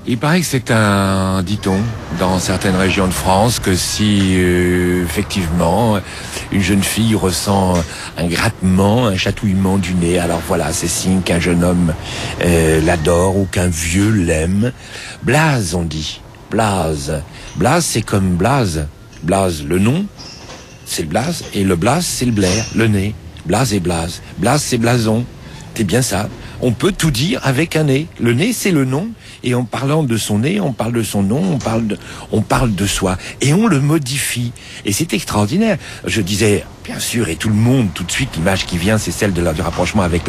Il paraît que c'est un dit-on dans certaines régions de France que si effectivement une jeune fille ressent un grattement, un chatouillement du nez, alors voilà, c'est signe qu'un jeune homme l'adore ou qu'un vieux l'aime. Blaze, on dit. Blaze. Blaze, c'est comme Blaze. Blaze, le nom, c'est le Blaze, et le Blaze, c'est le blaire, le nez. Blaze et Blaze. Blaze, c'est blason. C'est bien ça. On peut tout dire avec un nez. Le nez, c'est le nom. Et en parlant de son nez, on parle de son nom, on parle de soi. Et on le modifie. Et c'est extraordinaire. Je disais, bien sûr, et tout le monde, tout de suite, l'image qui vient, c'est celle du rapprochement avec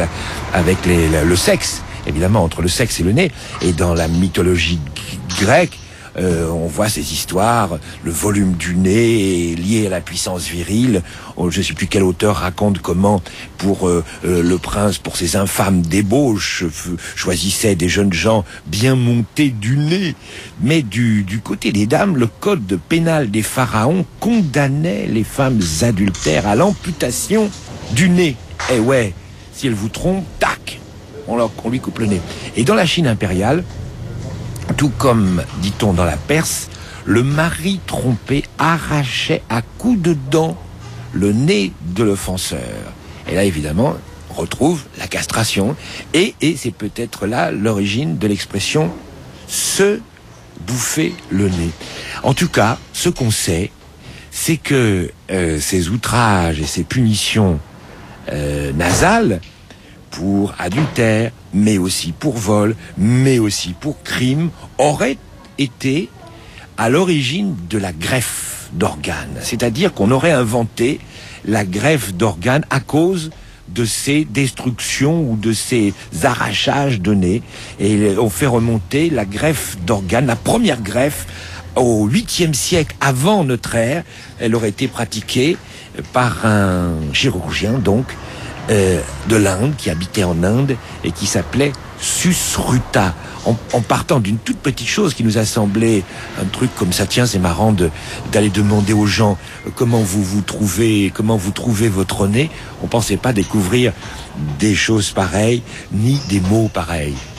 le sexe. Évidemment, entre le sexe et le nez. Et dans la mythologie grecque, on voit ces histoires, le volume du nez est lié à la puissance virile. Je ne sais plus quel auteur raconte comment, pour le prince, pour ses infâmes débauches, choisissait des jeunes gens bien montés du nez. Mais du côté des dames, le code pénal des pharaons condamnait les femmes adultères à l'amputation du nez. Eh ouais, si elle vous trompe, tac, on lui coupe le nez. Et dans la Chine impériale, tout comme, dit-on dans la Perse, le mari trompé arrachait à coups de dents le nez de l'offenseur. Et là, évidemment, on retrouve la castration. Et c'est peut-être là l'origine de l'expression « se bouffer le nez ». En tout cas, ce qu'on sait, c'est que ces outrages et ces punitions nasales pour adultère, mais aussi pour vol, mais aussi pour crime, aurait été à l'origine de la greffe d'organes. C'est-à-dire qu'on aurait inventé la greffe d'organes à cause de ces destructions ou de ces arrachages de nez. Et on fait remonter la greffe d'organes, la première greffe, au 8e siècle avant notre ère. Elle aurait été pratiquée par un chirurgien, donc, de l'Inde, qui habitait en Inde et qui s'appelait Susruta, en partant d'une toute petite chose qui nous a semblé un truc comme ça. Tiens, c'est marrant d'aller demander aux gens comment vous trouvez votre nez. On pensait pas découvrir des choses pareilles ni des mots pareils.